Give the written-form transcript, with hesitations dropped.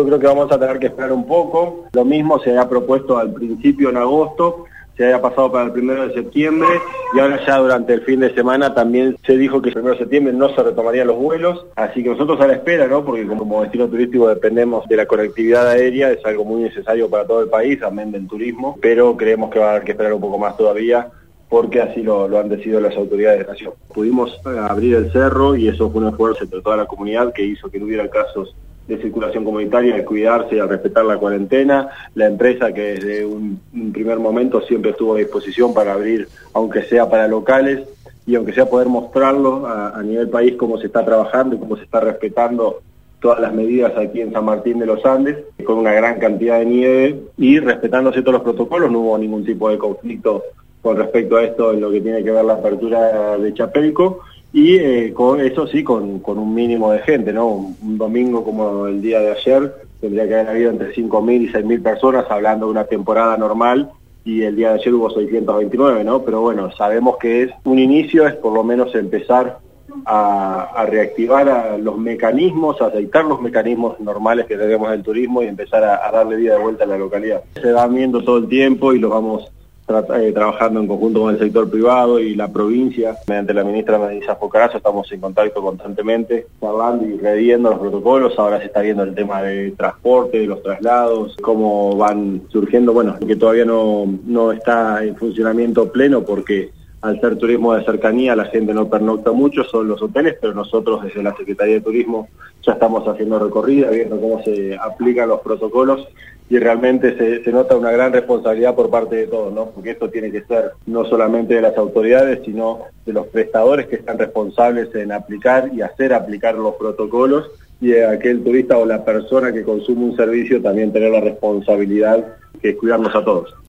Yo creo que vamos a tener que esperar un poco. Lo mismo se había propuesto al principio en agosto, se había pasado para el 1 de septiembre y ahora ya durante el fin de semana también se dijo que el 1 de septiembre no se retomarían los vuelos, así que nosotros a la espera, ¿no? Porque como destino turístico dependemos de la conectividad aérea, es algo muy necesario para todo el país, amén del turismo, pero creemos que va a haber que esperar un poco más todavía, porque así lo han decidido las autoridades de la nación. Pudimos abrir el cerro y eso fue un esfuerzo entre toda la comunidad que hizo que no hubiera casos de circulación comunitaria, de cuidarse y al respetar la cuarentena. La empresa que desde un primer momento siempre estuvo a disposición para abrir, aunque sea para locales, y aunque sea poder mostrarlo a nivel país cómo se está trabajando y cómo se está respetando todas las medidas aquí en San Martín de los Andes, con una gran cantidad de nieve y respetándose todos los protocolos. No hubo ningún tipo de conflicto con respecto a esto en lo que tiene que ver la apertura de Chapelco, y con eso sí, con un mínimo de gente, ¿no? Un domingo como el día de ayer tendría que haber habido entre 5.000 y 6.000 personas hablando de una temporada normal, y el día de ayer hubo 629, ¿no? Pero bueno, sabemos que es un inicio, es por lo menos empezar a reactivar a los mecanismos, a aceitar los mecanismos normales que tenemos del turismo y empezar a darle vida de vuelta a la localidad. Se va viendo todo el tiempo y lo vamos trabajando en conjunto con el sector privado y la provincia. Mediante la ministra Melissa Focarazo estamos en contacto constantemente, hablando y reviendo los protocolos. Ahora se está viendo el tema de transporte, de los traslados, cómo van surgiendo, bueno, que todavía no está en funcionamiento pleno porque al ser turismo de cercanía la gente no pernocta mucho, son los hoteles, pero nosotros desde la Secretaría de Turismo ya estamos haciendo recorrida, viendo cómo se aplican los protocolos, y realmente se nota una gran responsabilidad por parte de todos, ¿no? Porque esto tiene que ser no solamente de las autoridades, sino de los prestadores que están responsables en aplicar y hacer aplicar los protocolos, y aquel turista o la persona que consume un servicio también tener la responsabilidad que es cuidarnos a todos.